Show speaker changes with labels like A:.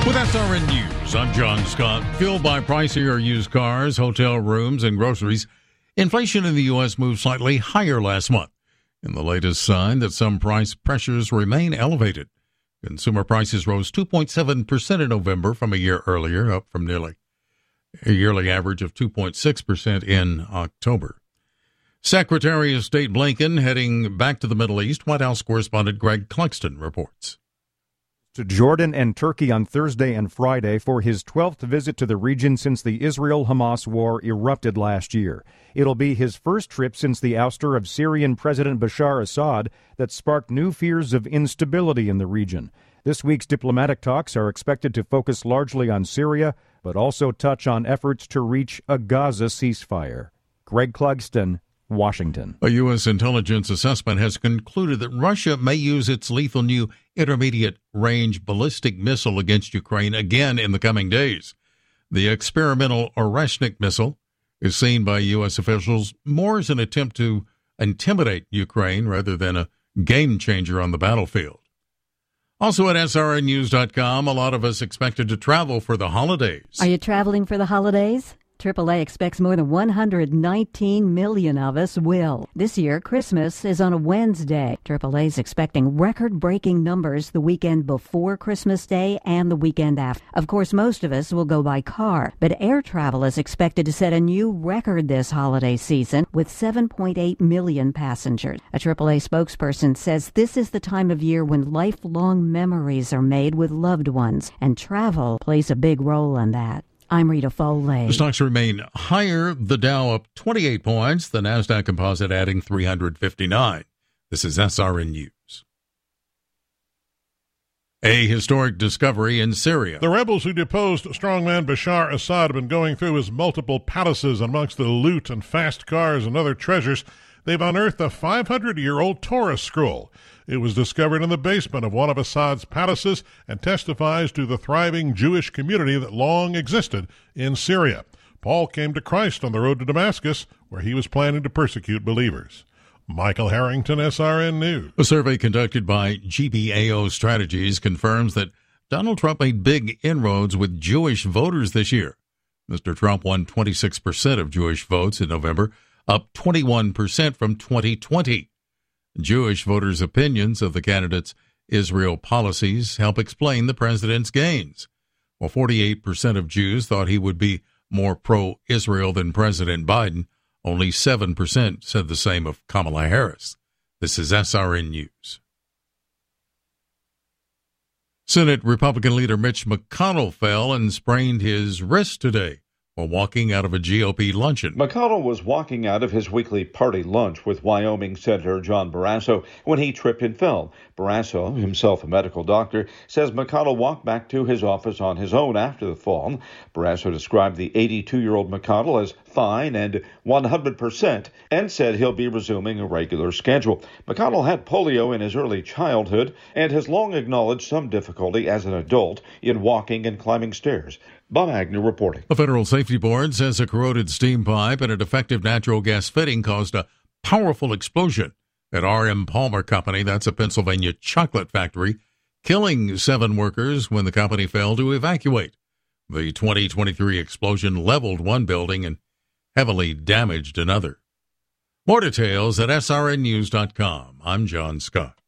A: With SRN News, I'm John Scott. Fueled by pricier used cars, hotel rooms, and groceries, inflation in the U.S. moved slightly higher last month, in the latest sign that some price pressures remain elevated. Consumer prices rose 2.7% in November from a year earlier, up from nearly a yearly average of 2.6% in October. Secretary of State Blinken heading back to the Middle East. White House correspondent Greg Clugston reports.
B: To Jordan and Turkey on Thursday and Friday for his 12th visit to the region since the Israel-Hamas war erupted last year. It'll be his first trip since the ouster of Syrian President Bashar Assad that sparked new fears of instability in the region. This week's diplomatic talks are expected to focus largely on Syria, but also touch on efforts to reach a Gaza ceasefire. Greg Clugston, Washington.
A: A U.S. intelligence assessment has concluded that Russia may use its lethal new intermediate-range ballistic missile against Ukraine again in the coming days. The experimental Oreshnik missile is seen by U.S. officials more as an attempt to intimidate Ukraine rather than a game-changer on the battlefield. Also at srnnews.com, a lot of us expected to travel for the holidays.
C: Are you traveling for the holidays? AAA expects more than 119 million of us will. This year, Christmas is on a Wednesday. AAA is expecting record-breaking numbers the weekend before Christmas Day and the weekend after. Of course, most of us will go by car, but air travel is expected to set a new record this holiday season with 7.8 million passengers. A AAA spokesperson says this is the time of year when lifelong memories are made with loved ones, and travel plays a big role in that. I'm Rita Foley.
A: The stocks remain higher. The Dow up 28 points. The NASDAQ Composite adding 359. This is SRN News. A historic discovery in Syria.
D: The rebels who deposed strongman Bashar Assad have been going through his multiple palaces, and amongst the loot and fast cars and other treasures, they've unearthed a 500-year-old Torah scroll. It was discovered in the basement of one of Assad's palaces and testifies to the thriving Jewish community that long existed in Syria. Paul came to Christ on the road to Damascus, where he was planning to persecute believers. Michael Harrington, SRN News.
A: A survey conducted by GBAO Strategies confirms that Donald Trump made big inroads with Jewish voters this year. Mr. Trump won 26% of Jewish votes in November, up 21% from 2020. Jewish voters' opinions of the candidate's Israel policies help explain the president's gains. While 48% of Jews thought he would be more pro-Israel than President Biden, only 7% said the same of Kamala Harris. This is SRN News. Senate Republican leader Mitch McConnell fell and sprained his wrist today while walking out of a GOP luncheon.
E: McConnell was walking out of his weekly party lunch with Wyoming Senator John Barrasso when he tripped and fell. Barrasso, himself a medical doctor, says McConnell walked back to his office on his own after the fall. Barrasso described the 82-year-old McConnell as fine and 100% and said he'll be resuming a regular schedule. McConnell had polio in his early childhood and has long acknowledged some difficulty as an adult in walking and climbing stairs. Bob Agnew reporting.
A: The Federal Safety Board says a corroded steam pipe and a defective natural gas fitting caused a powerful explosion at R.M. Palmer Company. That's a Pennsylvania chocolate factory, killing 7 workers when the company failed to evacuate. The 2023 explosion leveled one building and heavily damaged another. More details at srnnews.com. I'm John Scott.